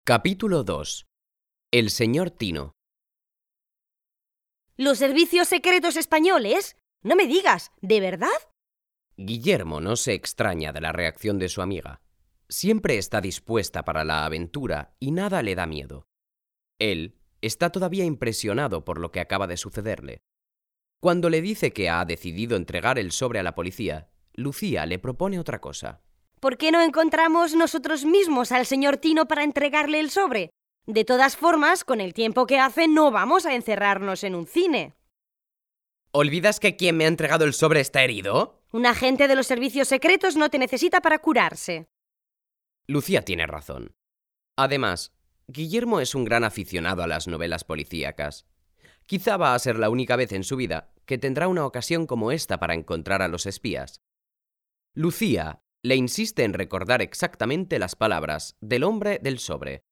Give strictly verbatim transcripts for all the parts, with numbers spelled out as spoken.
Capítulo dos. El señor Tino. ¿Los servicios secretos españoles? No me digas, ¿de verdad? Guillermo no se extraña de la reacción de su amiga. Siempre está dispuesta para la aventura y nada le da miedo. Él está todavía impresionado por lo que acaba de sucederle. Cuando le dice que ha decidido entregar el sobre a la policía, Lucía le propone otra cosa. ¿Por qué no encontramos nosotros mismos al señor Tino para entregarle el sobre? De todas formas, con el tiempo que hace, no vamos a encerrarnos en un cine. ¿Olvidas que quien me ha entregado el sobre está herido? Un agente de los servicios secretos no te necesita para curarse. Lucía tiene razón. Además, Guillermo es un gran aficionado a las novelas policíacas. Quizá va a ser la única vez en su vida que tendrá una ocasión como esta para encontrar a los espías. Lucía le insiste en recordar exactamente las palabras del hombre del sobre.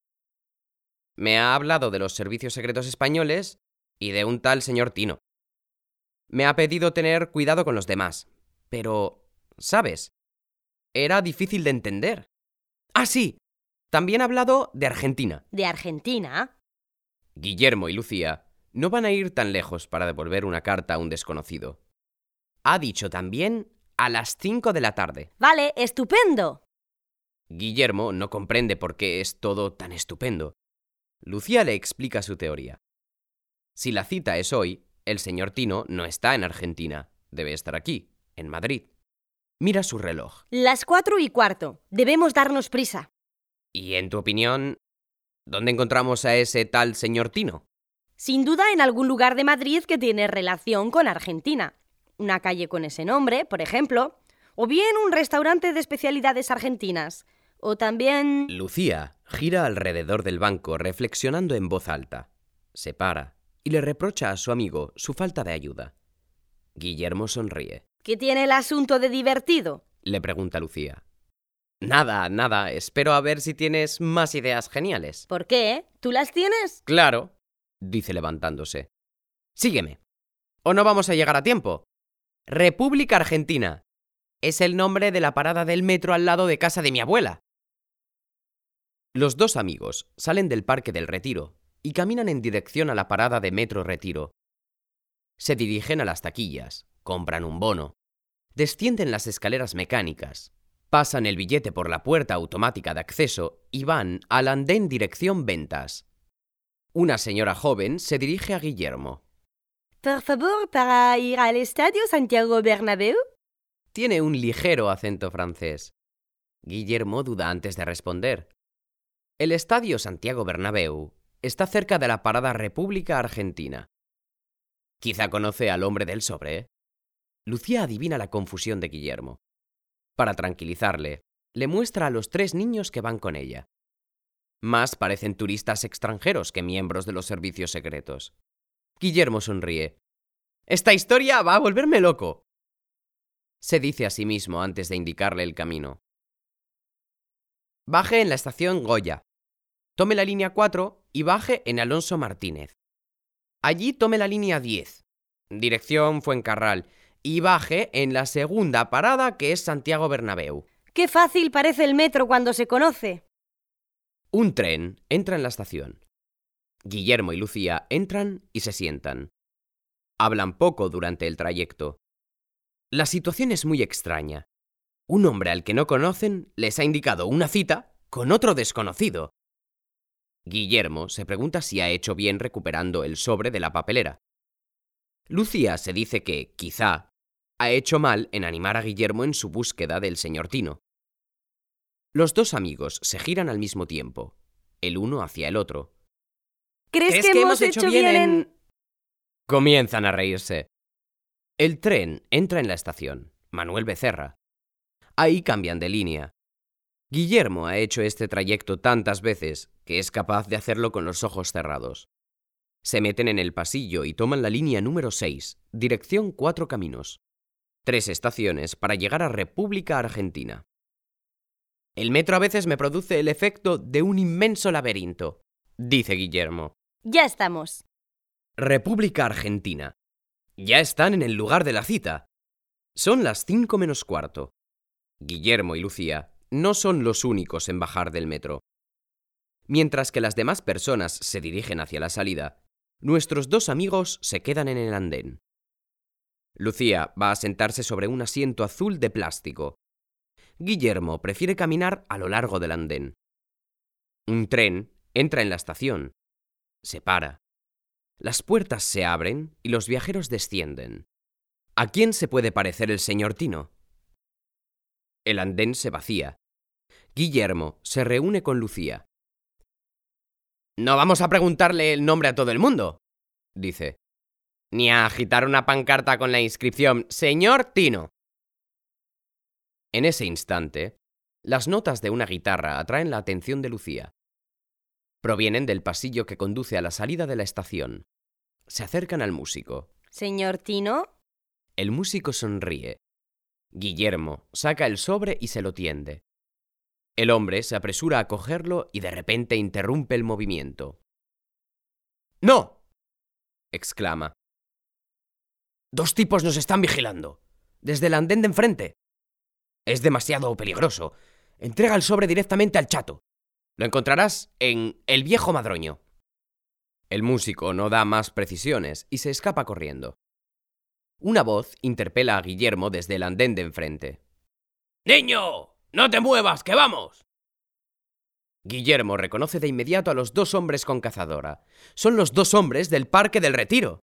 Me ha hablado de los servicios secretos españoles y de un tal señor Tino. Me ha pedido tener cuidado con los demás, pero, ¿sabes? Era difícil de entender. ¡Ah, sí! También ha hablado de Argentina. ¿De Argentina? Guillermo y Lucía no van a ir tan lejos para devolver una carta a un desconocido. Ha dicho también a las cinco de la tarde. Vale, estupendo. Guillermo no comprende por qué es todo tan estupendo. Lucía le explica su teoría. Si la cita es hoy, el señor Tino no está en Argentina. Debe estar aquí, en Madrid. Mira su reloj. Las cuatro y cuarto. Debemos darnos prisa. Y en tu opinión, ¿dónde encontramos a ese tal señor Tino? Sin duda en algún lugar de Madrid que tiene relación con Argentina. Una calle con ese nombre, por ejemplo. O bien un restaurante de especialidades argentinas. O también... Lucía gira alrededor del banco reflexionando en voz alta. Se para y le reprocha a su amigo su falta de ayuda. Guillermo sonríe. ¿Qué tiene el asunto de divertido? Le pregunta Lucía. Nada, nada. Espero a ver si tienes más ideas geniales. ¿Por qué? ¿Tú las tienes? Claro, dice levantándose. Sígueme. ¿O no vamos a llegar a tiempo? República Argentina. Es el nombre de la parada del metro al lado de casa de mi abuela. Los dos amigos salen del Parque del Retiro y caminan en dirección a la parada de Metro Retiro. Se dirigen a las taquillas, compran un bono, descienden las escaleras mecánicas, pasan el billete por la puerta automática de acceso y van al andén dirección ventas. Una señora joven se dirige a Guillermo. Por favor, para ir al estadio Santiago Bernabéu. Tiene un ligero acento francés. Guillermo duda antes de responder. El estadio Santiago Bernabéu está cerca de la parada República Argentina. Quizá conoce al hombre del sobre. Lucía adivina la confusión de Guillermo. Para tranquilizarle, le muestra a los tres niños que van con ella. Más parecen turistas extranjeros que miembros de los servicios secretos. Guillermo sonríe. Esta historia va a volverme loco. Se dice a sí mismo antes de indicarle el camino. Baje en la estación Goya. Tome la línea cuatro y baje en Alonso Martínez. Allí tome la línea diez, dirección Fuencarral, y baje en la segunda parada que es Santiago Bernabéu. ¡Qué fácil parece el metro cuando se conoce! Un tren entra en la estación. Guillermo y Lucía entran y se sientan. Hablan poco durante el trayecto. La situación es muy extraña. Un hombre al que no conocen les ha indicado una cita con otro desconocido. Guillermo se pregunta si ha hecho bien recuperando el sobre de la papelera. Lucía se dice que, quizá, ha hecho mal en animar a Guillermo en su búsqueda del señor Tino. Los dos amigos se giran al mismo tiempo, el uno hacia el otro. ¿Crees, ¿Crees que, que hemos hecho bien en...? en...? Comienzan a reírse. El tren entra en la estación, Manuel Becerra. Ahí cambian de línea. Guillermo ha hecho este trayecto tantas veces que es capaz de hacerlo con los ojos cerrados. Se meten en el pasillo y toman la línea número seis, dirección Cuatro Caminos. Tres estaciones para llegar a República Argentina. El metro a veces me produce el efecto de un inmenso laberinto, dice Guillermo. Ya estamos. República Argentina. Ya están en el lugar de la cita. Son las cinco menos cuarto. Guillermo y Lucía no son los únicos en bajar del metro. Mientras que las demás personas se dirigen hacia la salida, nuestros dos amigos se quedan en el andén. Lucía va a sentarse sobre un asiento azul de plástico. Guillermo prefiere caminar a lo largo del andén. Un tren entra en la estación. Se para. Las puertas se abren y los viajeros descienden. ¿A quién se puede parecer el señor Tino? El andén se vacía. Guillermo se reúne con Lucía. «No vamos a preguntarle el nombre a todo el mundo», dice, «ni a agitar una pancarta con la inscripción «Señor Tino». En ese instante, las notas de una guitarra atraen la atención de Lucía. Provienen del pasillo que conduce a la salida de la estación. Se acercan al músico. ¿Señor Tino? El músico sonríe. Guillermo saca el sobre y se lo tiende. El hombre se apresura a cogerlo y de repente interrumpe el movimiento. «¡No!», exclama. «Dos tipos nos están vigilando, desde el andén de enfrente. Es demasiado peligroso. Entrega el sobre directamente al chato. Lo encontrarás en El Viejo Madroño». El músico no da más precisiones y se escapa corriendo. Una voz interpela a Guillermo desde el andén de enfrente. «¡Niño! ¡No te muevas, que vamos!». Guillermo reconoce de inmediato a los dos hombres con cazadora. Son los dos hombres del Parque del Retiro.